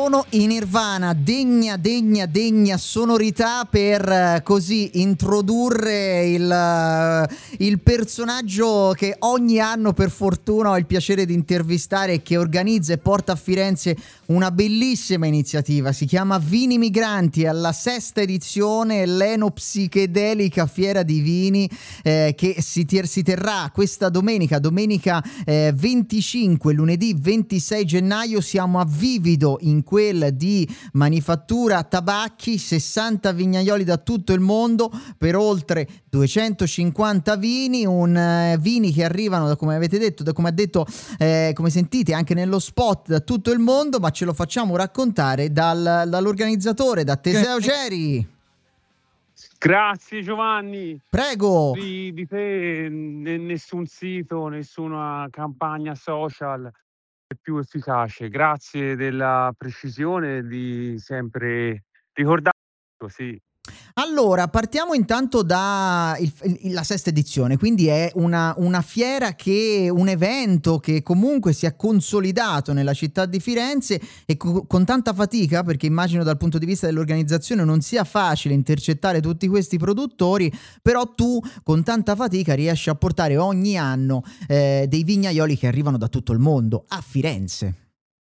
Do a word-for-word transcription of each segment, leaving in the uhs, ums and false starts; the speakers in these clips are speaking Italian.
Sono in Nirvana, degna, degna, degna sonorità per eh, così introdurre il, eh, il personaggio che ogni anno per fortuna ho il piacere di intervistare e che organizza e porta a Firenze una bellissima iniziativa. Si chiama Vini Migranti, alla sesta edizione, l'enopsichedelica fiera di vini eh, che si, ter- si terrà questa domenica, domenica eh, venticinque, lunedì ventisei gennaio. Siamo a Vivido, in quel di Manifattura Tabacchi, sessanta vignaioli da tutto il mondo per oltre duecentocinquanta vini, un eh, vini che arrivano da, come avete detto, da come ha detto, eh, come sentite anche nello spot, da tutto il mondo, ma ce lo facciamo raccontare dal, dall'organizzatore, da Teseo Geri. Grazie Giovanni. Prego. Di, di te ne- nessun sito, nessuna campagna social è più efficace. Grazie della precisione di sempre ricordare così. Allora, partiamo intanto da il- il- la sesta edizione, quindi è una, una fiera che, un evento che comunque si è consolidato nella città di Firenze e co- con tanta fatica, perché immagino dal punto di vista dell'organizzazione non sia facile intercettare tutti questi produttori, però tu con tanta fatica riesci a portare ogni anno eh, dei vignaioli che arrivano da tutto il mondo a Firenze.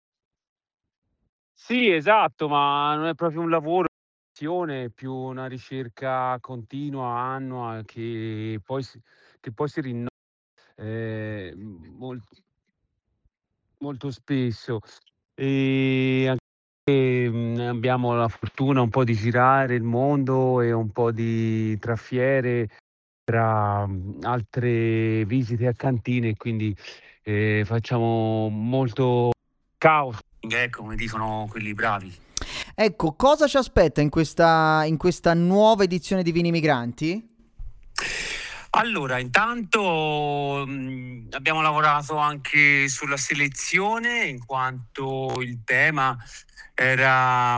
Sì, esatto, ma non è proprio un lavoro, è più una ricerca continua, annua, che poi si, che poi si rinnova eh, molto, molto spesso. E anche mh, abbiamo la fortuna un po' di girare il mondo e un po' di tra fiere, tra mh, altre visite a cantine, quindi eh, facciamo molto caos, ecco, come dicono quelli bravi. Ecco, cosa ci aspetta in questa, in questa nuova edizione di Vini Migranti? Allora, intanto mh, abbiamo lavorato anche sulla selezione, in quanto il tema era,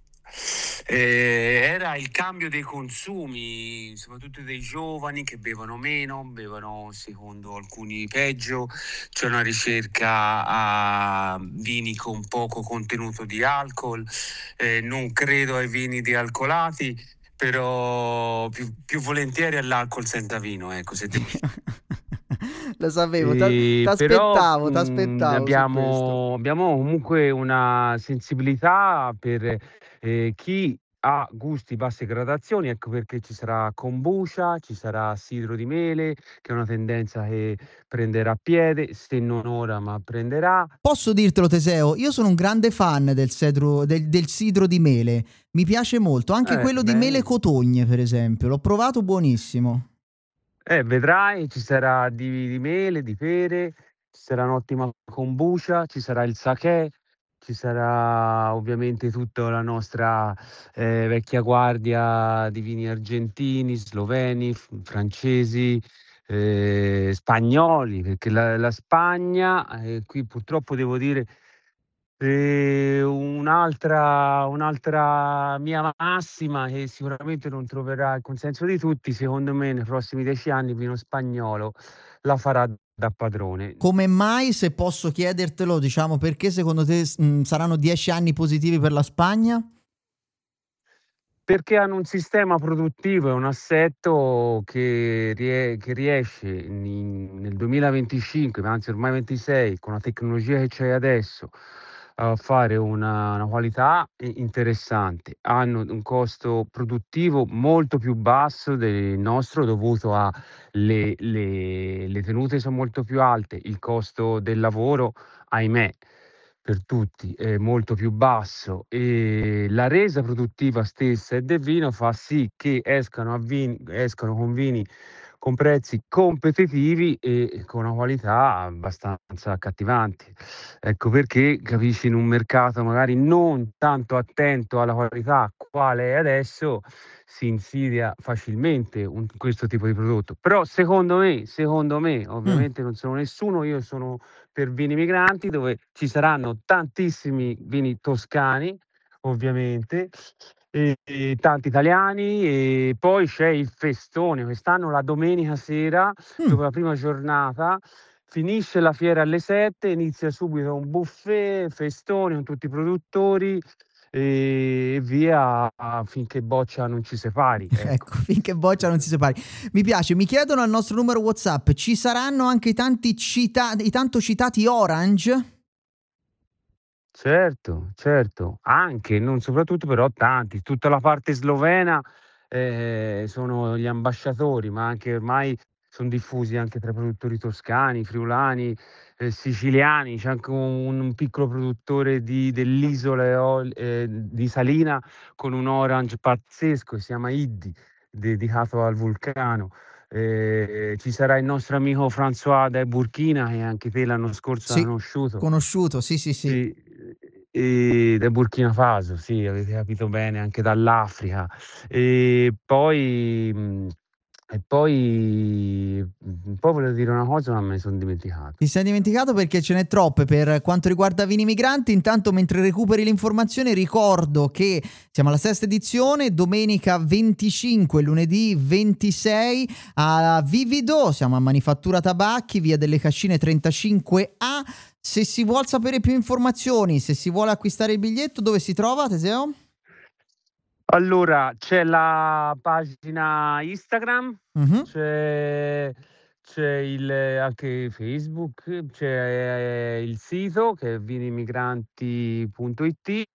eh, era il cambio dei consumi, soprattutto dei giovani che bevono meno, bevono secondo alcuni peggio. C'è una ricerca a vini con poco contenuto di alcol, eh, non credo ai vini dealcolati, però più, più volentieri all'alcol senza vino, ecco, se devo. Lo sapevo, E però t'aspettavo, mh, t'aspettavo su questo. abbiamo, abbiamo comunque una sensibilità per eh, chi ha gusti basse gradazioni, ecco perché ci sarà kombucha, ci sarà sidro di mele, che è una tendenza che prenderà piede, se non ora, ma prenderà. Posso dirtelo, Teseo, io sono un grande fan del cedro, del, del sidro di mele. Mi piace molto, anche Eh, quello di mele bene. cotogne, per esempio. L'ho provato, buonissimo. Eh, vedrai, ci sarà di, di mele, di pere, ci sarà un'ottima kombucha, ci sarà il sakè, ci sarà ovviamente tutta la nostra eh, vecchia guardia di vini argentini, sloveni, f- francesi, eh, spagnoli, perché la, la Spagna, eh, qui purtroppo devo dire, eh, un'altra, un'altra mia massima che sicuramente non troverà il consenso di tutti, secondo me nei prossimi dieci anni il vino spagnolo la farà da padrone. Come mai, se posso chiedertelo, diciamo, perché secondo te mh, saranno dieci anni positivi per la Spagna? Perché hanno un sistema produttivo e un assetto che, rie- che riesce in- nel duemilaventicinque, ma anzi ormai ventisei, con la tecnologia che c'è adesso, a fare una, una qualità i- interessante. Hanno un costo produttivo molto più basso del nostro, dovuto a le, le le tenute sono molto più alte, il costo del lavoro, ahimè, per tutti è molto più basso e la resa produttiva stessa e del vino fa sì che escano, a vini, escano con vini con prezzi competitivi e con una qualità abbastanza accattivanti. Ecco perché, capisci, in un mercato magari non tanto attento alla qualità quale è adesso, si insidia facilmente un- questo tipo di prodotto. Però secondo me, secondo me, Mm. ovviamente non sono nessuno, io sono per Vini Migranti, dove ci saranno tantissimi vini toscani, ovviamente, e, e tanti italiani, e poi c'è il festone quest'anno la domenica sera, Mm. dopo la prima giornata, finisce la fiera alle sette, inizia subito un buffet, festoni con tutti i produttori e via finché boccia non ci separi, ecco. Ecco, finché boccia non si separi. Mi piace, mi chiedono al nostro numero WhatsApp, ci saranno anche i tanti cita i tanto citati Orange? Certo, certo, anche, non soprattutto, però tanti. Tutta la parte slovena, ehm, sono gli ambasciatori, ma anche ormai son diffusi anche tra i produttori toscani, friulani, ehm, siciliani. C'è anche un un piccolo produttore di dell'isola eol ehm, di Salina con un Orange pazzesco, si chiama Iddi, dedicato al vulcano. Ehm, ci sarà il nostro amico François del Burkina, che anche te l'anno scorso hai Sì, conosciuto. conosciuto, sì, sì, sì. Sì, ehm, del Burkina Faso, sì, avete capito bene, anche dall'Africa. E poi mhmm, e poi mhmm, poi volevo dire una cosa, ma me ne son dimenticato. Ti sei dimenticato perché ce n'è troppe per quanto riguarda Vini Migranti. Intanto mentre recuperi l'informazione ricordo che siamo alla sesta edizione, domenica venticinque, lunedì ventisei a Vivido, siamo a Manifattura Tabacchi, via delle Cascine trentacinque A. Se si vuol sapere più informazioni, se si vuole acquistare il biglietto, dove si trova, Teseo? Allora, c'è la pagina Instagram, Mh-mh. c'è c'è il anche Facebook, c'è il sito che è vinimigranti punto it,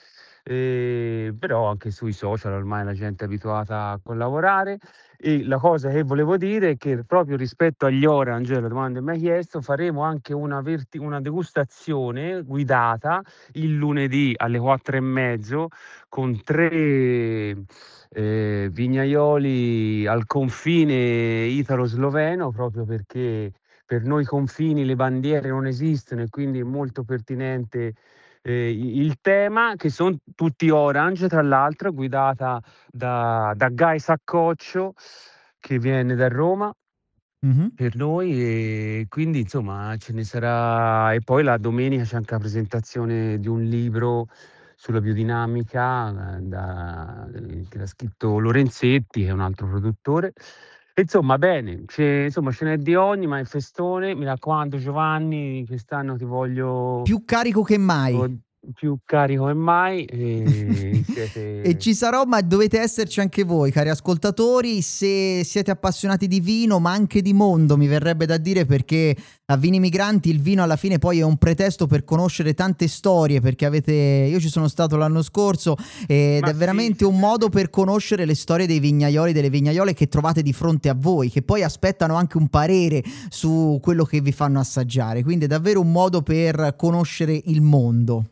ehm, però anche sui social ormai la gente è abituata a collaborare. E la cosa che volevo dire è che proprio rispetto agli Orange, la domanda che m'hai chiesto, faremo anche una verti una degustazione guidata il lunedì alle quattro e mezzo con tre, ehm, vignaioli al confine italo-sloveno, proprio perché per noi i confini, le bandiere non esistono e quindi è molto pertinente, ehm, i il tema, che son tutti Orange tra l'altro, guidata da da Guy Saccoccio, che viene da Roma Mh-mh. per noi, e quindi insomma ce ne sarà. E poi la domenica c'è anche la presentazione di un libro sulla biodinamica, ehm, da ehm, che l'ha scritto Lorenzetti, che è un altro produttore. E insomma bene, ce insomma ce n'è di ogni, ma è festone. Mi raccomando Giovanni, quest'anno ti voglio Più carico che mai. o più carico che mai, e E siete ci sarò, ma dovete esserci anche voi, cari ascoltatori, se siete appassionati di vino, ma anche di mondo, mi verrebbe da dire, perché a Vini Migranti il vino alla fine poi è un pretesto per conoscere tante storie, perché avete io ci sono stato l'anno scorso ed ma è sì, veramente un modo per conoscere le storie dei vignaioli, delle vignaiole che trovate di fronte a voi, che poi aspettano anche un parere su quello che vi fanno assaggiare. Quindi è davvero un modo per conoscere il mondo.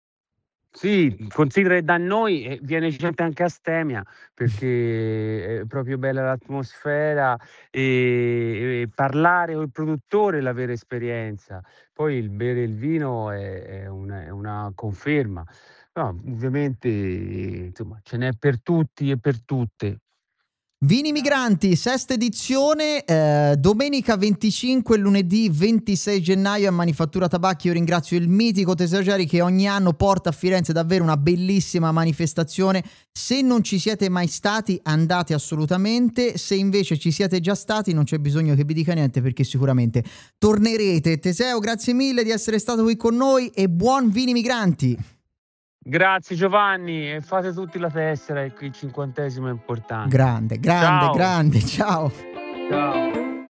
sì, considera che da noi, ehm, viene gente anche a Stemia, perché è proprio bella l'atmosfera, e e parlare col produttore è la vera esperienza. Poi il bere il vino è è un è una conferma. No, ovviamente, insomma, ce n'è per tutti e per tutte. Vini Migranti, sesta edizione, ehm, domenica venticinque e lunedì ventisei gennaio a Manifattura Tabacchi. Io ringrazio il mitico Teseo Geri che ogni anno porta a Firenze davvero una bellissima manifestazione. Se non ci siete mai stati, andate assolutamente. Se invece ci siete già stati, non c'è bisogno che vi dica niente perché sicuramente tornerete. Teseo, grazie mille di essere stato qui con noi e buon Vini Migranti. Grazie Giovanni, e fate tutti la tessera, che il cinquantesimo è importante. Grande, grande, Ciao, grande, ciao. ciao.